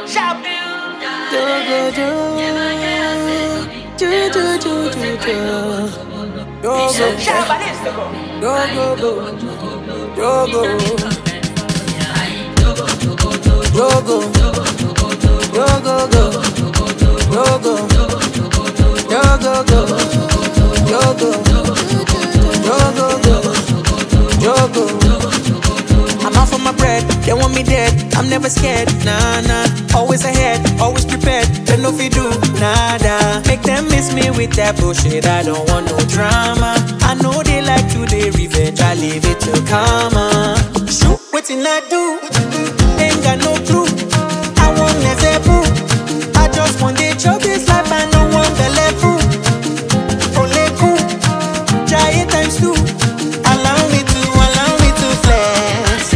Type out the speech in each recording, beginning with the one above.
I'm out for my bread, they want me dead. I'm never scared, nah, nah. Always ahead, always prepared. They know if you do, nada. Make them miss me with that bullshit. I don't want no drama. I know they like to they revenge. I leave it to karma. Shoot, waiting I do. Ain't got no clue. I want Nezebu. I just want to chop this life. I don't want the level. Only cool. Giant times two. Allow me to flex.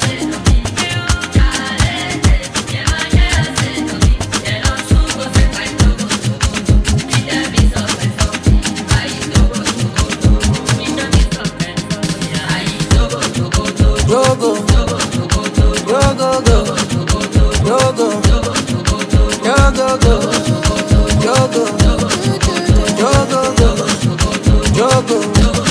Go, go, go, go, go, go, go, go, go, go, go.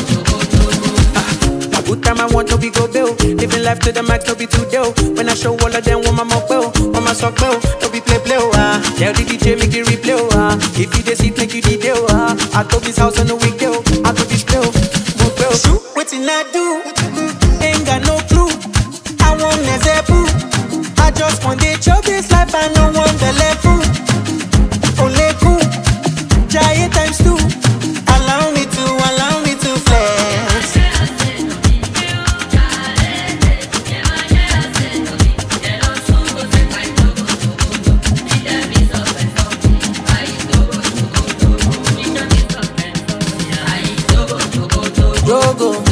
A good time I want to be go bill. Living life to the max, no be too deal. When I show all of them, want my mock bill, want my sock bill, no be play. Tell the DJ make it replay. If you deceive, make you detail. I go this house on the weekday. I go this bill, move bill. Shoot, waiting I do. Ain't got no clue. I want Nezebu. I just want to chop this life. I don't want the level. Only cool. Giant times two. Allow me to flex. Go, go.